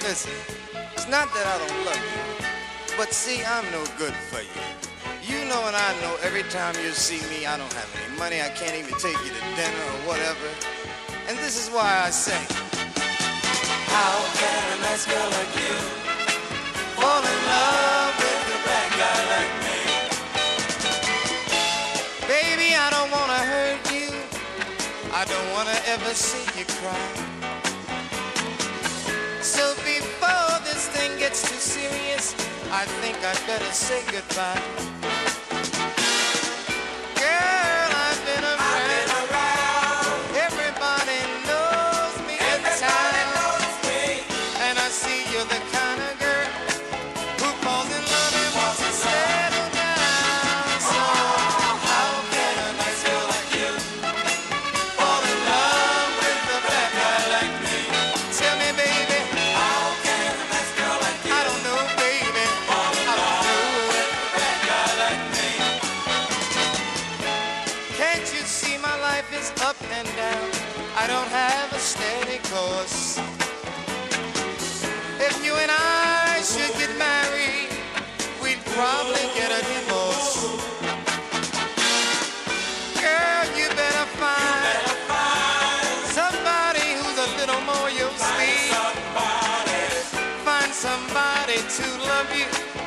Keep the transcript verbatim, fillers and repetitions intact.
Listen, it's not that I don't love you, but see, I'm no good for you. You know and I know every time you see me, I don't have any money. I can't even take you to dinner or whatever. And this is why I say, how can a nice girl like you fall in love with a bad guy like me? Baby, I don't want to hurt you. I don't want to ever see you cry. So before this thing gets too serious, I think I'd better say goodbye. Girl, I've been around. I've been around. Everybody knows me. Everybody knows me. And I see you're the kind of girl who falls in love and wants to settle down. So how can a nice girl like you fall in love with a black guy like me? Tell me, baby. How can a nice girl like you? I don't know, baby. Fall in love with a black guy like me. Can't you see my life is up and down? I don't have a steady course. If you and I should get married, we'd probably get a divorce. Girl, you better find somebody who's a little more your speed. Find somebody to love you